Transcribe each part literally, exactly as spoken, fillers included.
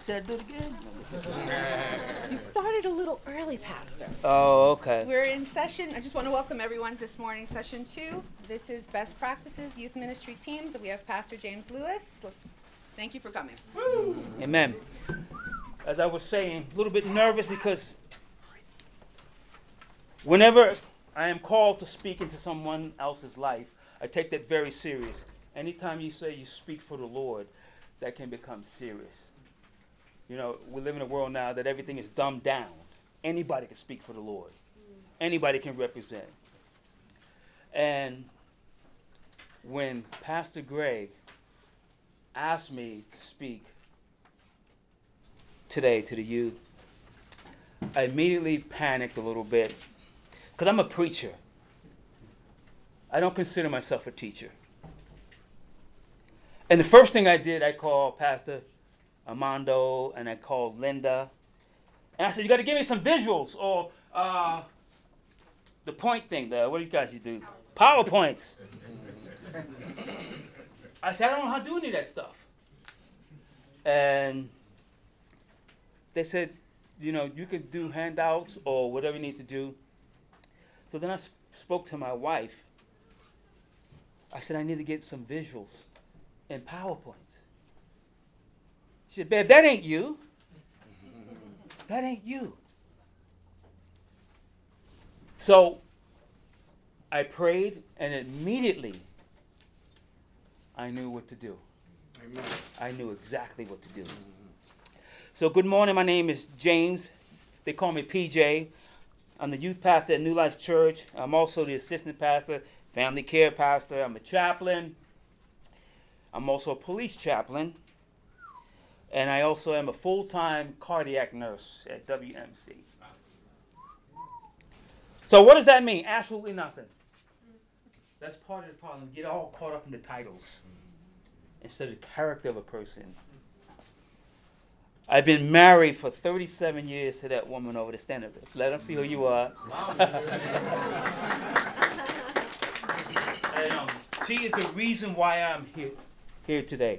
Should I do it again? You started a little early, Pastor. Oh, okay. We're in session. I just want to welcome everyone this morning, session two. This is Best Practices Youth Ministry Teams. We have Pastor James Lewis. Let's, thank you for coming. Woo. Amen. As I was saying, a little bit nervous because whenever I am called to speak into someone else's life, I take that very serious. Anytime you say you speak for the Lord, that can become serious. You know, we live in a world now that everything is dumbed down. Anybody can speak for the Lord. Anybody can represent. And when Pastor Greg asked me to speak today to the youth, I immediately panicked a little bit because I'm a preacher. I don't consider myself a teacher. And the first thing I did, I called Pastor Armando and I called Linda. And I said, you got to give me some visuals or uh, the point thing, the, what do you guys you do? PowerPoints. I said, I don't know how to do any of that stuff. And they said, you know, you could do handouts or whatever you need to do. So then I sp- spoke to my wife. I said, I need to get some visuals and PowerPoints. She said, babe, that ain't you. That ain't you. So I prayed, and immediately I knew what to do. Amen. I knew exactly what to do. So good morning. My name is James. They call me P J. I'm the youth pastor at New Life Church. I'm also the assistant pastor, family care pastor. I'm a chaplain. I'm also a police chaplain. And I also am a full-time cardiac nurse at W M C. So what does that mean? Absolutely nothing. That's part of the problem. Get all caught up in the titles instead of the character of a person. I've been married for thirty-seven years to that woman over the stand up. Let them see who you are. And, um, she is the reason why I'm here, here today.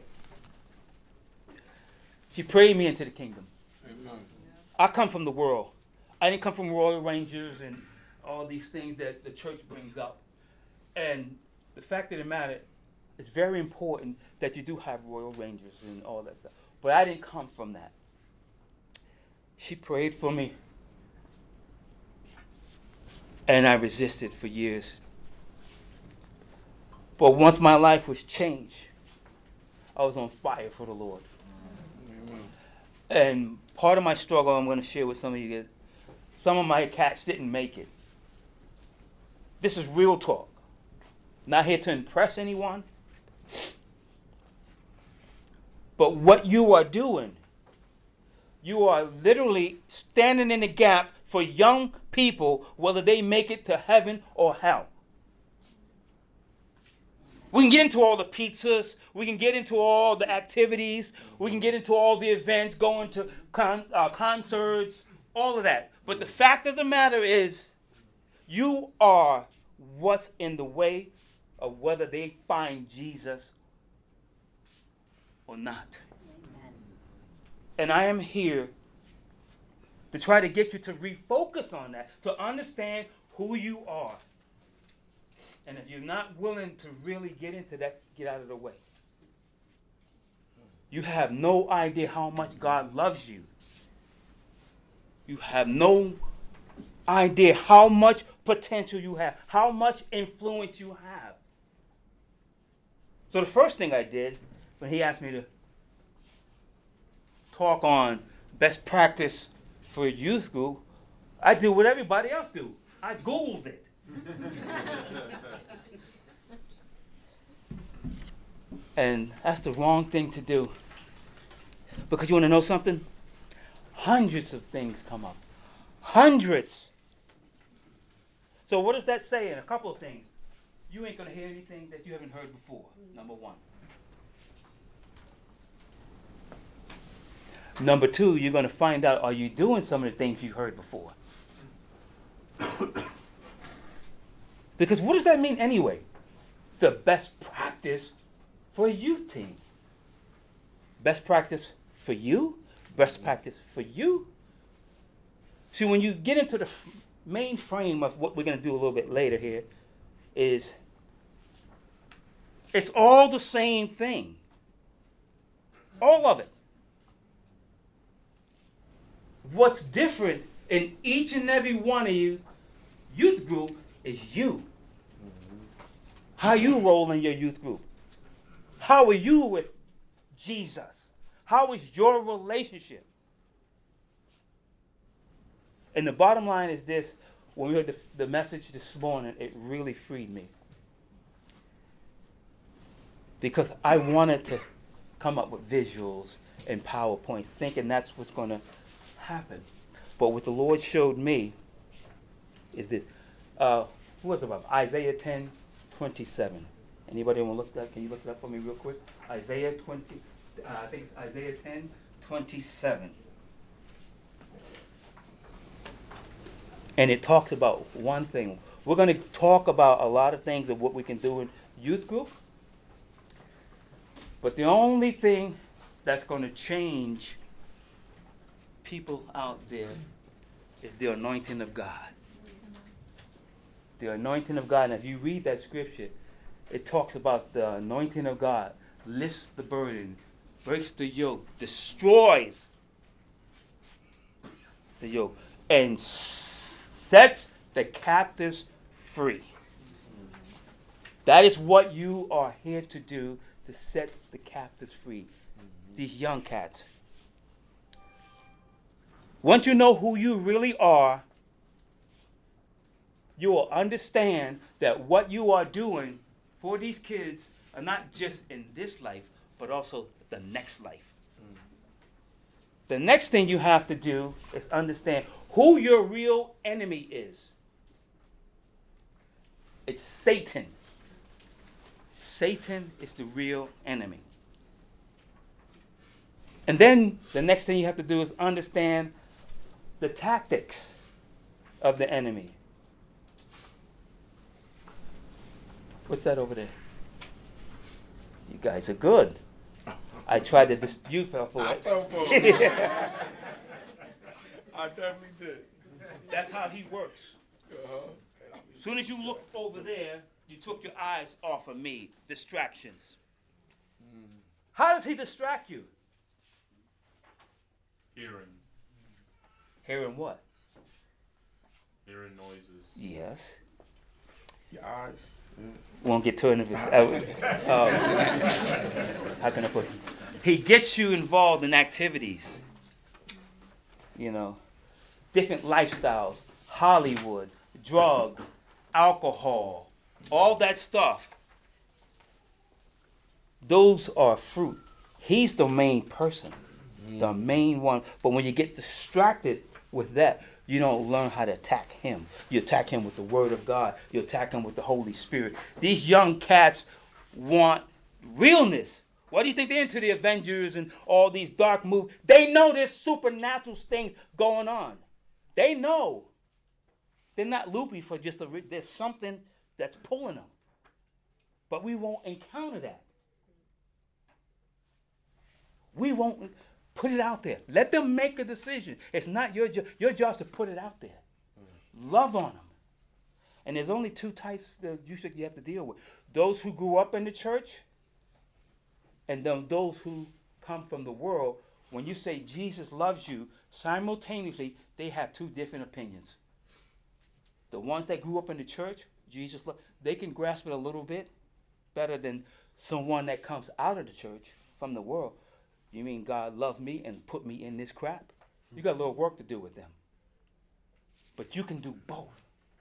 She prayed me into the kingdom. Amen. I come from the world. I didn't come from Royal Rangers and all these things that the church brings up. And the fact of the matter, it's very important that you do have Royal Rangers and all that stuff. But I didn't come from that. She prayed for me. And I resisted for years. But once my life was changed, I was on fire for the Lord. Amen. And part of my struggle I'm going to share with some of you is some of my cats didn't make it. This is real talk. Not here to impress anyone. But what you are doing, you are literally standing in the gap for young people, whether they make it to heaven or hell. We can get into all the pizzas. We can get into all the activities. We can get into all the events, going to con- uh, concerts, all of that. But the fact of the matter is, you are what's in the way of whether they find Jesus or not. Amen. And I am here to try to get you to refocus on that, to understand who you are. And if you're not willing to really get into that, get out of the way. You have no idea how much God loves you. You have no idea how much potential you have, how much influence you have. So the first thing I did when he asked me to talk on best practice for a youth group, I do what everybody else do. I Googled it. And that's the wrong thing to do. Because you want to know something? Hundreds of things come up. Hundreds. So what does that say in a couple of things? You ain't going to hear anything that you haven't heard before, number one. Number two, you're going to find out, are you doing some of the things you heard before? Because what does that mean anyway? The best practice for a youth team. Best practice for you, best practice for you. See, when you get into the f- main frame of what we're going to do a little bit later here, is it's all the same thing. All of it. What's different in each and every one of you youth group is you. How you roll in your youth group. How are you with Jesus? How is your relationship? And the bottom line is this. When we heard the, the message this morning, it really freed me. Because I wanted to come up with visuals and PowerPoints, thinking that's what's going to happen. But what the Lord showed me is that, uh, who was it about? Isaiah ten twenty-seven. Anybody want to look that? Can you look that for me real quick? Isaiah twenty, uh, I think it's Isaiah ten twenty-seven. And it talks about one thing. We're going to talk about a lot of things of what we can do in youth group. But the only thing that's going to change people out there is the anointing of God. The anointing of God. And if you read that scripture, it talks about the anointing of God lifts the burden, breaks the yoke, destroys the yoke, and sets the captives free. That is what you are here to do, to set the captives free. Mm-hmm. These young cats. Once you know who you really are, you will understand that what you are doing for these kids are not just in this life, but also the next life. Mm. The next thing you have to do is understand who your real enemy is. It's Satan. Satan is the real enemy. And then the next thing you have to do is understand the tactics of the enemy. What's that over there? You guys are good. I tried to dis- you fell for it. I fell for it. I definitely did. That's how he works. Uh-huh. As soon as you look over there, you took your eyes off of me. Distractions. Mm. How does he distract you? Hearing. Hearing what? Hearing noises. Yes. Your eyes. Yeah. Won't get too into it. Uh, how can I put it? He gets you involved in activities. You know, different lifestyles, Hollywood, drugs, alcohol, all that stuff. Those are fruit. He's the main person, mm. the main one. But when you get distracted with that, you don't learn how to attack him. You attack him with the word of God. You attack him with the Holy Spirit. These young cats want realness. Why do you think they're into the Avengers and all these dark movies? They know there's supernatural things going on. They know. They're not loopy for just a... Re- there's something that's pulling them. But we won't encounter that. We won't... Put it out there. Let them make a decision. It's not your job. Your job is to put it out there. Mm. Love on them. And there's only two types that you should you have to deal with. Those who grew up in the church and then those who come from the world. When you say Jesus loves you, simultaneously, they have two different opinions. The ones that grew up in the church, Jesus lo- they can grasp it a little bit better than someone that comes out of the church from the world. You mean God loved me and put me in this crap? You got a little work to do with them. But you can do both.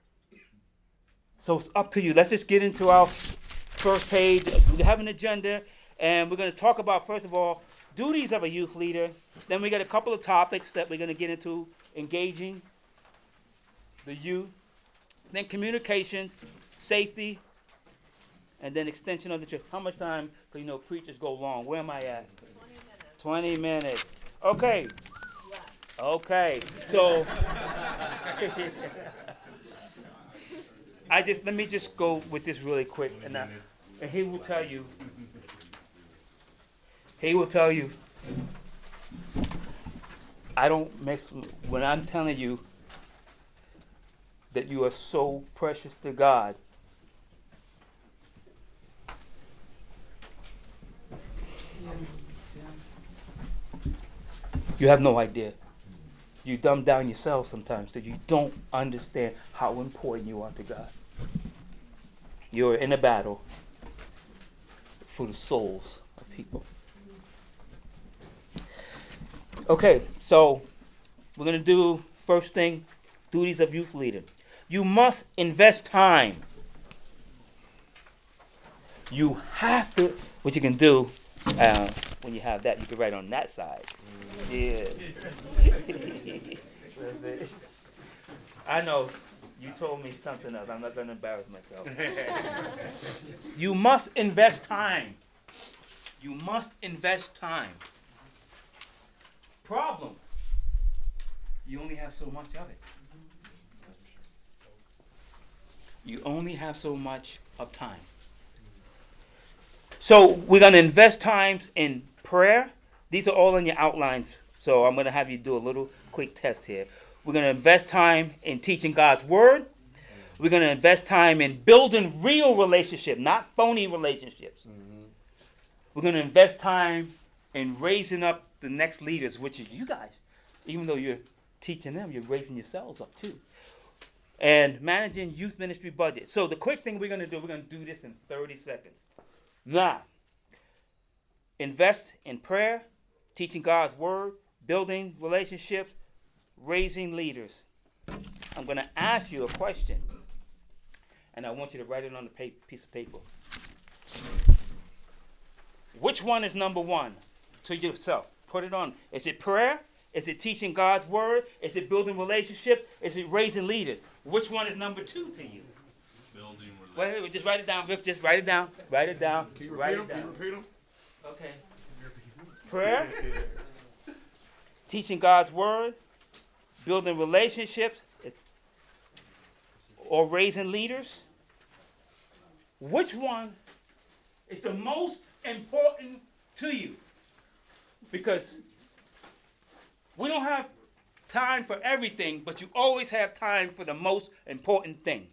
So it's up to you. Let's just get into our first page. We have an agenda, and we're going to talk about, first of all, duties of a youth leader. Then we got a couple of topics that we're going to get into, engaging the youth. Then communications, safety, and then extension of the church. How much time? Because, you know, preachers go long. Where am I at? twenty minutes. Okay. Okay. So I just let me just go with this really quick, and, I, and he will tell you. He will tell you I don't mix, when I'm telling you that you are so precious to God, you have no idea. You dumb down yourself sometimes so you don't understand how important you are to God. You're in a battle for the souls of people. Okay, so we're going to do first thing, duties of youth leader. You must invest time. You have to, what you can do, uh, when you have that, you can write on that side. Yeah. I know you told me something else. I'm not going to embarrass myself. You must invest time. You must invest time. Problem. You only have so much of it. You only have so much of time. So we're going to invest time in prayer. These are all in your outlines. So I'm going to have you do a little quick test here. We're going to invest time in teaching God's word. We're going to invest time in building real relationships, not phony relationships. Mm-hmm. We're going to invest time in raising up the next leaders, which is you guys. Even though you're teaching them, you're raising yourselves up too. And managing youth ministry budget. So the quick thing we're going to do, we're going to do this in thirty seconds. Now, invest in prayer, teaching God's word, building relationships, raising leaders. I'm going to ask you a question, and I want you to write it on a pa- piece of paper. Which one is number one to yourself? Put it on. Is it prayer? Is it teaching God's word? Is it building relationships? Is it raising leaders? Which one is number two to you? Building relationships. Wait, wait, just write it down, Vic. Just write it down. Write it down. Can you Write repeat them? it Can down. you repeat them? Okay. Prayer, teaching God's word, building relationships, or raising leaders. Which one is the most important to you? Because we don't have time for everything, but you always have time for the most important thing.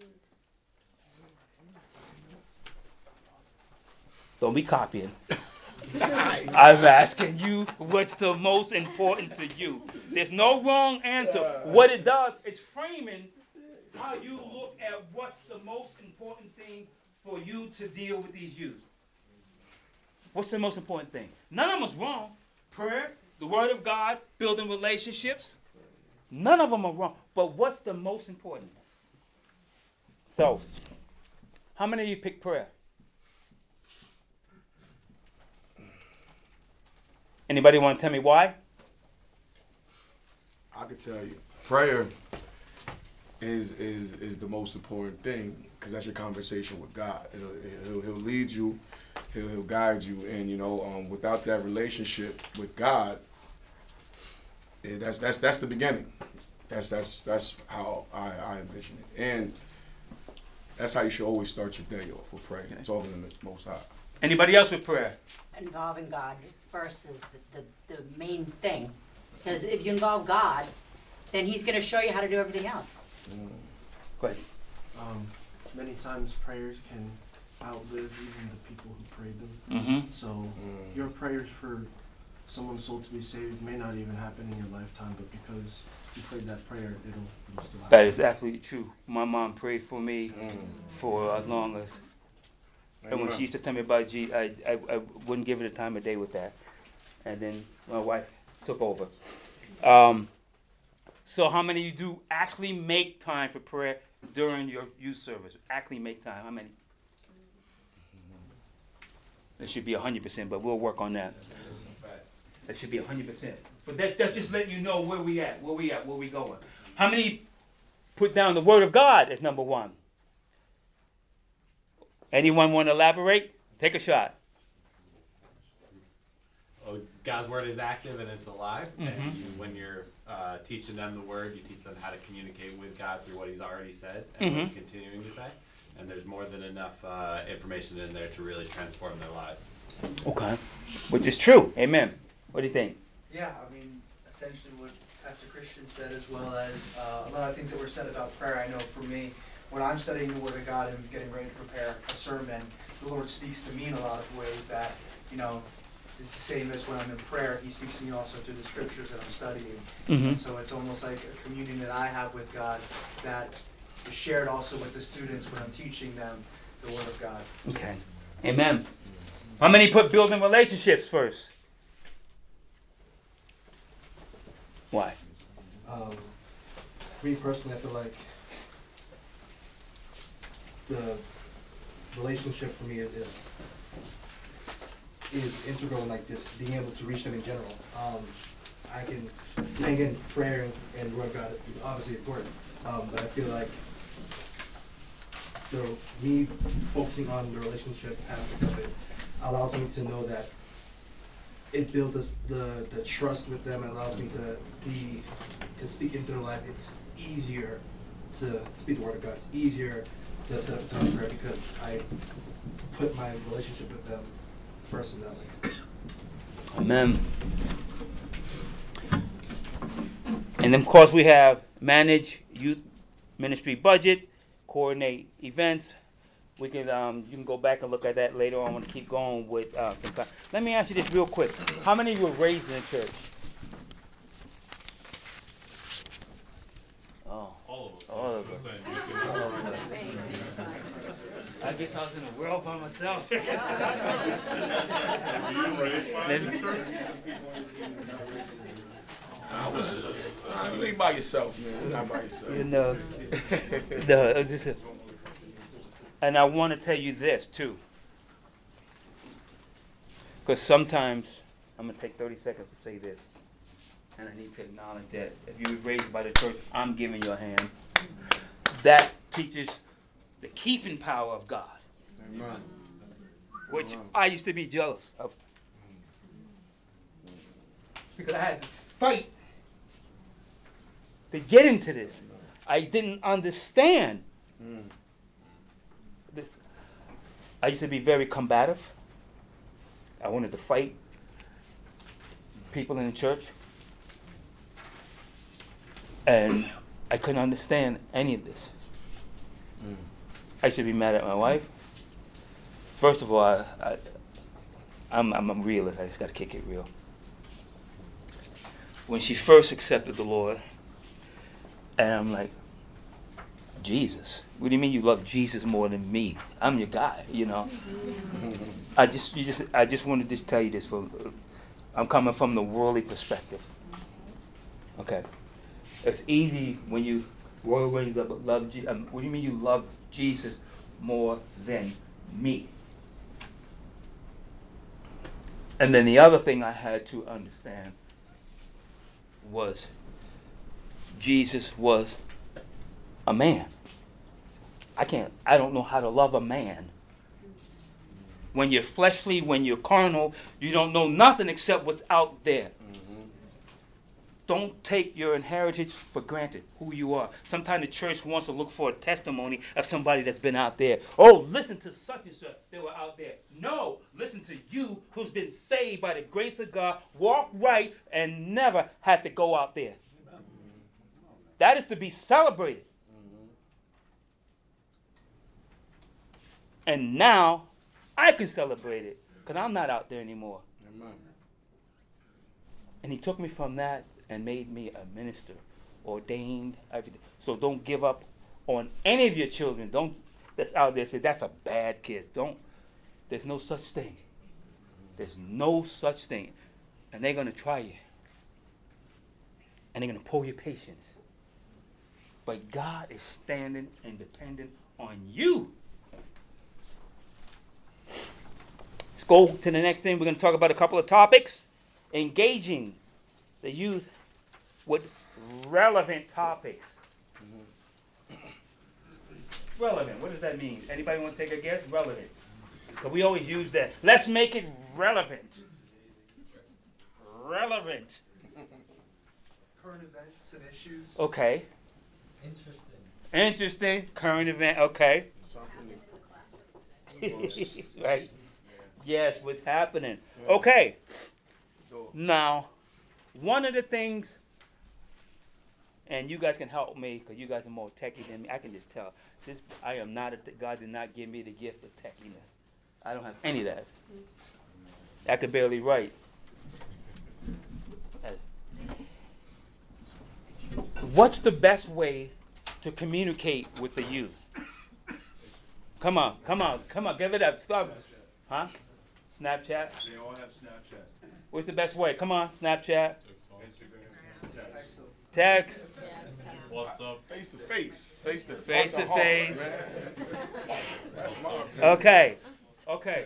Don't be copying. I'm asking you what's the most important to you. There's no wrong answer. What it does is framing how you look at what's the most important thing for you to deal with these youth. What's the most important thing? None of them is wrong. Prayer, the word of God, building relationships. None of them are wrong. But what's the most important? So, how many of you pick prayer? Anybody want to tell me why? I can tell you. Prayer is is is the most important thing because that's your conversation with God. It'll, he'll, he'll lead you. He'll, he'll guide you. And, you know, um, without that relationship with God, yeah, that's that's that's the beginning. That's that's that's how I, I envision it. And that's how you should always start your day off with prayer. It's all in the Most High. Anybody else with prayer? Involving God first is the, the, the main thing. Because if you involve God, then He's going to show you how to do everything else. Mm. Go ahead. Um, many times prayers can outlive even the people who prayed them. Mm-hmm. So Mm. your prayers for someone's soul to be saved may not even happen in your lifetime, but because you prayed that prayer, it'll, it'll still happen. That is absolutely true. My mom prayed for me Mm. for as long as, and when Amen. she used to tell me about Jesus, I, I, I wouldn't give it a time of day with that. And then my wife took over. Um, so how many of you do actually make time for prayer during your youth service? Actually make time. How many? It should be one hundred percent, but we'll work on that. That should be one hundred percent. But that, that's just letting you know where we at, where we at, where we going. How many put down the Word of God as number one? Anyone want to elaborate? Take a shot. Oh, God's word is active and it's alive. Mhm. And you, when you're uh, teaching them the word, you teach them how to communicate with God through what He's already said and what He's continuing to say. And there's more than enough uh, information in there to really transform their lives. Okay. Which is true. Amen. What do you think? Yeah, I mean, essentially what Pastor Christian said, as well as uh, a lot of things that were said about prayer. I know for me, when I'm studying the Word of God and getting ready to prepare a sermon, the Lord speaks to me in a lot of ways that, you know, it's the same as when I'm in prayer. He speaks to me also through the scriptures that I'm studying. Mm-hmm. And so it's almost like a communion that I have with God that is shared also with the students when I'm teaching them the Word of God. Okay. Amen. How many put building relationships first? Why? Um, for me personally, I feel like the relationship for me is is integral in like this, being able to reach them in general. Um, I can, and again, prayer and the Word of God is obviously important, um, but I feel like the me focusing on the relationship aspect of it allows me to know that it builds us the the trust with them. It allows me to be to speak into their life. It's easier to speak the Word of God. It's easier to set up a time of prayer because I put my relationship with them first in that way. Amen. And then, of course, we have manage youth ministry budget, coordinate events. We can um, you can go back and look at that later on. I want to keep going with. Uh, Let me ask you this real quick: how many of you were raised in the church? Oh, All of us. all of us. I guess I was in the world by myself. Were you raised by the church? I was, uh, you ain't by yourself, man. You're not by yourself. You know, no, this is, and I want to tell you this too, because sometimes I'm gonna take thirty seconds to say this, and I need to acknowledge that if you were raised by the church, I'm giving you a hand. That teaches the keeping power of God, Amen. which Amen. I used to be jealous of, because I had to fight to get into this. I didn't understand Mm. this. I used to be very combative. I wanted to fight people in the church. And I couldn't understand any of this. Mm. I used to be mad at my wife. First of all, I, I, I'm, I'm a realist. I just got to kick it real. When she first accepted the Lord, and I'm like, Jesus, what do you mean you love Jesus more than me? I'm your guy, you know. I just, you just, I just want to just tell you this. For, I'm coming from the worldly perspective. Okay, it's easy when you royal raised up, but love. Je- um, what do you mean you love Jesus more than me? And then the other thing I had to understand was Jesus was a man. I can't, I don't know how to love a man. When you're fleshly, when you're carnal, you don't know nothing except what's out there. Mm-hmm. Don't take your inheritance for granted, who you are. Sometimes the church wants to look for a testimony of somebody that's been out there. Oh, listen to such and such, they were out there. No, listen to you who's been saved by the grace of God, walk right, and never had to go out there. That is to be celebrated. And now I can celebrate it because I'm not out there anymore. Amen. And he took me from that and made me a minister, ordained, everything. So don't give up on any of your children. Don't that's out there say that's a bad kid. Don't. There's no such thing. There's no such thing. And they're gonna try you. And they're gonna pull your patience. But God is standing and dependent on you. Let's go to the next thing. We're going to talk about a couple of topics. Engaging the youth with relevant topics. Mm-hmm. Relevant. What does that mean? Anybody want to take a guess? Relevant. Because we always use that. Let's make it relevant. Relevant. Current events and issues. Okay. Interesting. Interesting. Current event. Okay. Something Right. Yes, what's happening. Okay. Now, one of the things, and you guys can help me because you guys are more techie than me. I can just tell. This I am not. A th- God did not give me the gift of techiness. I don't have any of that. I could barely write. What's the best way to communicate with the youth? Come on, come on, come on, give it up. Stop. Huh? Snapchat? They all have Snapchat. What's the best way? Come on, Snapchat. Instagram. Text. What's up? Face to face. Face to Face to heart face. man. That's my opinion. Okay. Okay.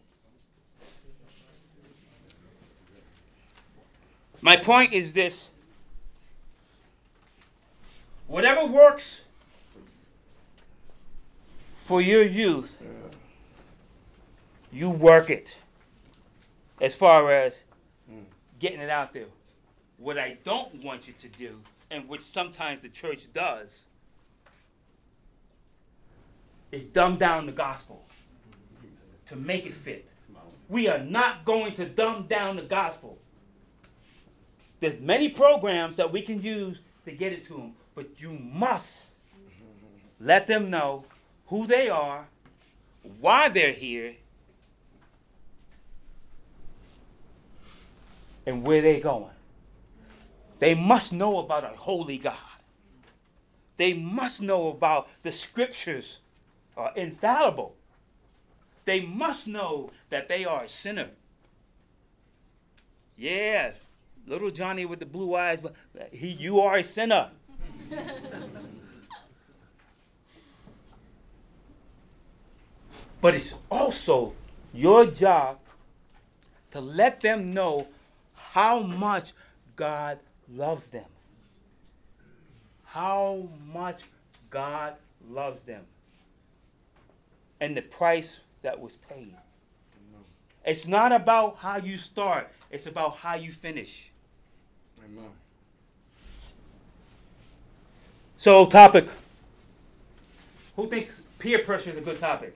My point is this. Whatever works for your youth, you work it. As far as getting it out there. What I don't want you to do, and which sometimes the church does, is dumb down the gospel to make it fit. We are not going to dumb down the gospel. There's many programs that we can use to get it to them, but you must let them know who they are, why they're here, and where they're going. They must know about a holy God. They must know about the scriptures are infallible. They must know that they are a sinner. Yeah, little Johnny with the blue eyes, but he, you are a sinner. But it's also your job to let them know how much God loves them. How much God loves them. And the price that was paid. It's not about how you start. It's about how you finish. Amen. So, topic. Who thinks peer pressure is a good topic?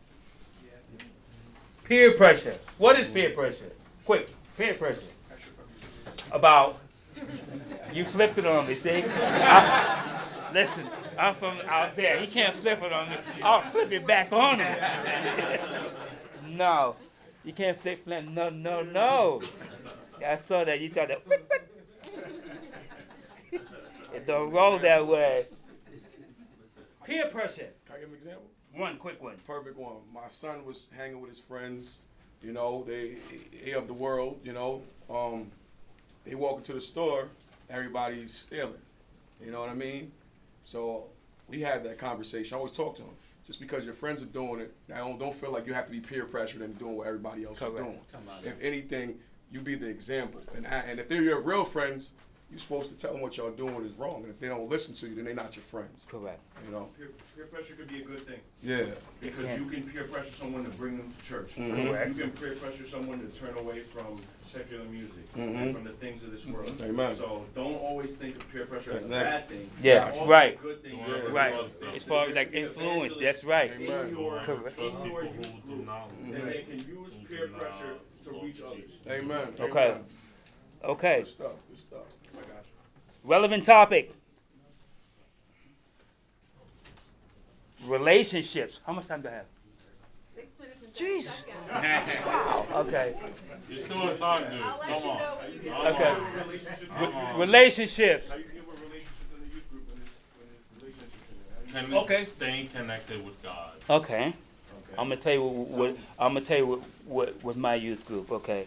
Peer pressure. What is peer pressure? Quick, peer pressure. About, you flipped it on me, see? I, listen, I'm from out there. He can't flip it on me. I'll flip it back on him. No, you can't flip flip. No, no, no. I saw that. You tried to. It don't roll that way. Peer pressure. Can I give an example? One quick one. Perfect one. My son was hanging with his friends. You know, they they of the world. You know, um, they walk into the store, everybody's stealing. You know what I mean? So we had that conversation. I always talk to him. Just because your friends are doing it, I don't don't feel like you have to be peer pressured and doing what everybody else Correct. is doing. Come on. If anything, you be the example. And I, and if they're your real friends, you're supposed to tell them what y'all doing is wrong. And if they don't listen to you, then they're not your friends. Correct. You know? Peer, peer pressure could be a good thing Yeah. because Yeah. you can peer pressure someone to bring them to church. Mhm. Correct. You can peer pressure someone to turn away from secular music Mhm. and from the things of this world. Amen. So don't always think of peer pressure That's as a negative. bad thing. Yeah, It's also right. a good thing. Yeah. Wherever Right. you are. As far as like influence, that's right. Amen. In your, Correct. in your youth who do group, not and they can use peer pressure to reach others. Amen. Okay. Amen. Okay. Good stuff. Good stuff. I got you. Relevant topic. Relationships. How much time do I have? Six minutes and Jeez. seconds. Wow. Okay. You're still in time, dude. I'll let Come you on. know when you get Come Okay. on. Relationships. Come on. Relationships. How you deal with relationships in the youth group when there's, when there's relationships in there? How you- Con- Okay. Staying connected with God. Okay. Okay. I'm gonna tell you what, what I'm gonna tell you what, what with my youth group. Okay.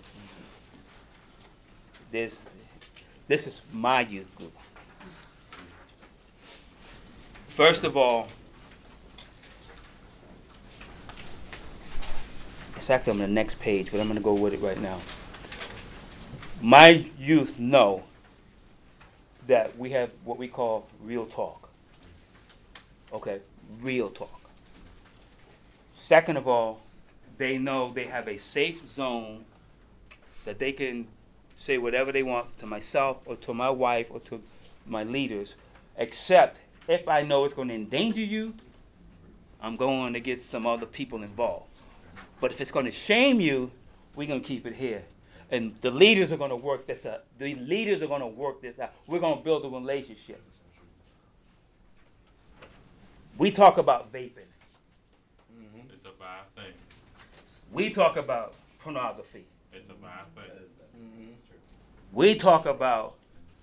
This this is my youth group. First of all, it's actually on the next page, but I'm gonna go with it right now. My youth know that we have what we call real talk. Okay, real talk. Second of all, they know they have a safe zone that they can say whatever they want to myself or to my wife or to my leaders, except if I know it's going to endanger you, I'm going to get some other people involved. But if it's going to shame you, we're going to keep it here. And the leaders are going to work this out. The leaders are going to work this out. We're going to build a relationship. We talk about vaping. It's a bad thing. We talk about pornography. It's a bad thing. We talk about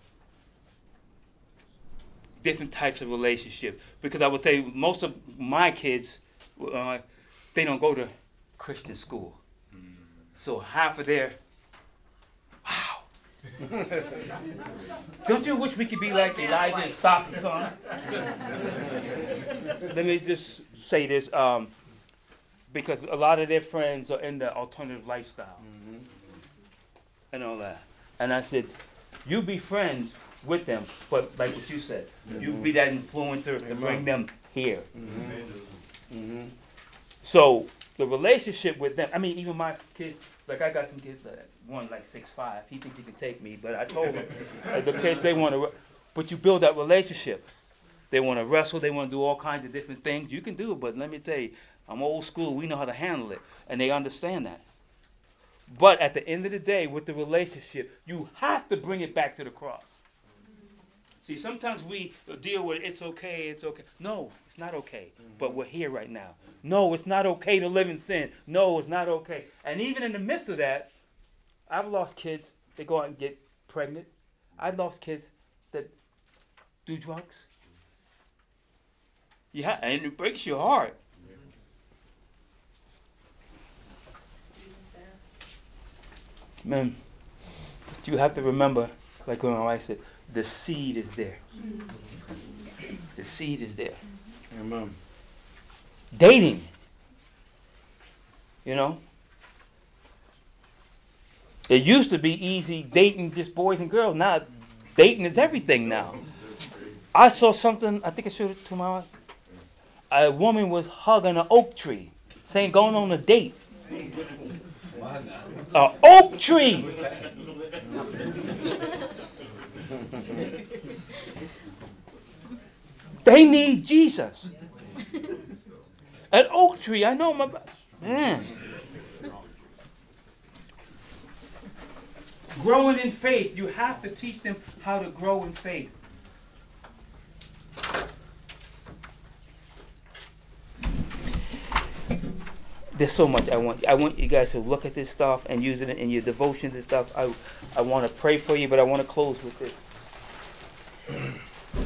different types of relationships. Because I would say most of my kids, uh, they don't go to Christian school. So half of their, wow. Don't you wish we could be like Elijah and stop the sun? Let me just say this, um, because a lot of their friends are in the alternative lifestyle and all that. And I said, you be friends with them, but like what you said, you be that influencer to bring them here. Mm-hmm. So the relationship with them, I mean, even my kids, like I got some kids, that one like six five, he thinks he can take me, but I told him, uh, the kids, they want to, but you build that relationship. They want to wrestle, they want to do all kinds of different things. You can do it, but let me tell you, I'm old school, we know how to handle it, and they understand that. But at the end of the day, with the relationship, you have to bring it back to the cross. See, sometimes we deal with it's okay, it's okay. No, it's not okay. Mm-hmm. But we're here right now. No, it's not okay to live in sin. No, it's not okay. And even in the midst of that, I've lost kids that go out and get pregnant. I've lost kids that do drugs. Yeah, and it breaks your heart. Man, you have to remember, like when my wife said, the seed is there. The seed is there. Amen. Dating. You know? It used to be easy dating just boys and girls. Now, dating is everything now. I saw something, I think I showed it to my wife. A woman was hugging an oak tree, saying going on a date. An oak tree! They need Jesus. An oak tree, I know my man. Growing in faith, you have to teach them how to grow in faith. There's so much I want. I want you guys to look at this stuff and use it in your devotions and stuff. I, I want to pray for you, but I want to close with this. Can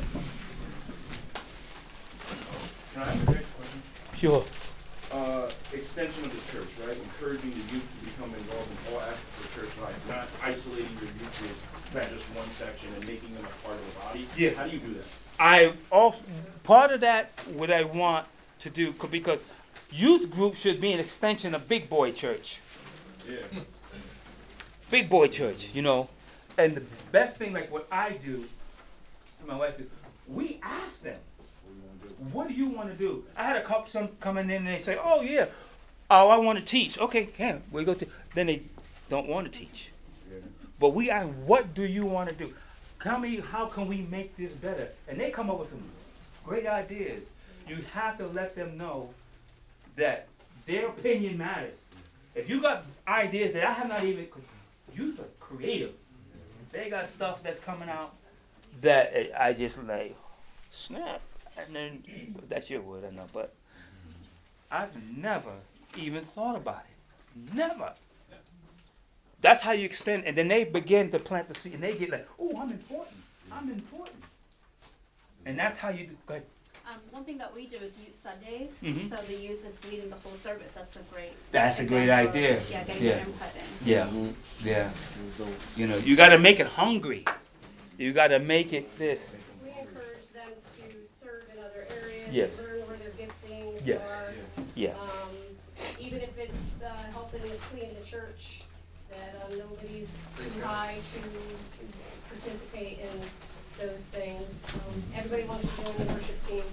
I ask a next question? Sure. Uh, extension of the church, right? Encouraging the youth to become involved in all aspects of church life, not isolating your youth group to just one section and making them a part of the body. Yeah. How do you do that? I also part of that what I want to do c- because youth group should be an extension of Big Boy Church. Yeah. Big Boy Church, you know. And the best thing, like what I do, my wife do, we ask them, what do you want to do? I had a couple some coming in and they say, oh yeah, oh I want to teach. Okay, can we go to? Then they don't want to teach. Yeah. But we ask, what do you want to do? Tell me, how can we make this better? And they come up with some great ideas. You have to let them know that their opinion matters. If you got ideas that I have not even, youth are creative. They got stuff that's coming out that I just like, snap. And then, that's your word, I know, but I've never even thought about it. Never. That's how you extend, and then they begin to plant the seed, and they get like, oh, I'm important. I'm important. And that's how you do. Go ahead. Um, one thing that we do is youth Sundays, Mhm. so the youth is leading the whole service. That's a great. That's a great example of, idea. Yeah, getting Yeah. their input in. Yeah, Mm-hmm. yeah. You know, you got to make it hungry. You got to make it this. We encourage them to serve in other areas, Yes. learn where their giftings Yes. are. Yeah. Um, even if it's uh, helping clean the church, that um, nobody's too high to participate in those things. Um, everybody wants to join the worship team.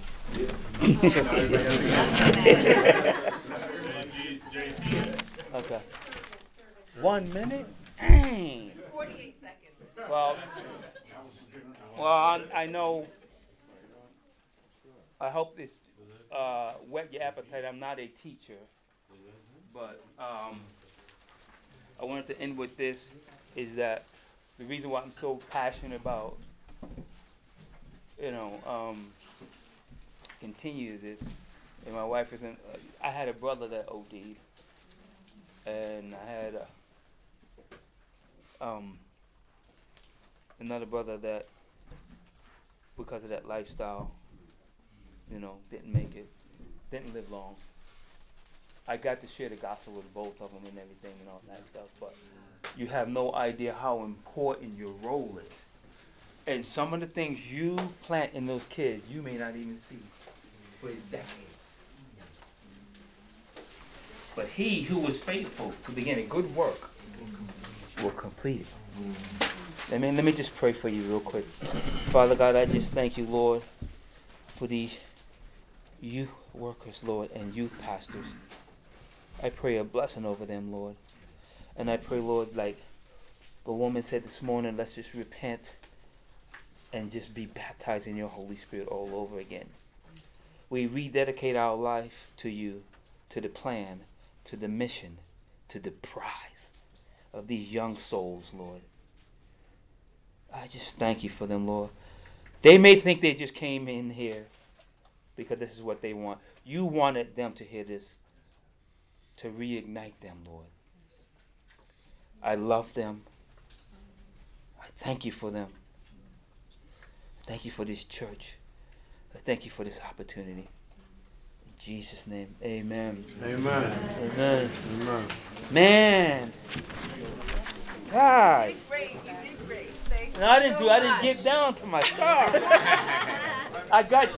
Okay. One minute? Dang. Forty-eight seconds. Well, well, I, I know. I hope this uh, whet your appetite. I'm not a teacher, but um, I wanted to end with this, is that the reason why I'm so passionate about, you know, um, continue this, and my wife isn't, uh, I had a brother that O D'd, and I had a, um, another brother that, because of that lifestyle, you know, didn't make it, didn't live long. I got to share the gospel with both of them and everything and all that stuff, but you have no idea how important your role is. And some of the things you plant in those kids, you may not even see for decades. But he who was faithful to begin a good work will complete it. Let me, let me just pray for you real quick. Father God, I just thank you, Lord, for these youth workers, Lord, and youth pastors. I pray a blessing over them, Lord. And I pray, Lord, like the woman said this morning, let's just repent and just be baptized in your Holy Spirit all over again. We rededicate our life to you, to the plan, to the mission, to the prize of these young souls, Lord. I just thank you for them, Lord. They may think they just came in here because this is what they want. You wanted them to hear this, to reignite them, Lord. I love them. I thank you for them. Thank you for this church. I thank you for this opportunity. In Jesus' name, amen. Amen. Amen. Amen. Man. God. You did great. You did great. Thank No, I you didn't so do I didn't much. get down to my car. I got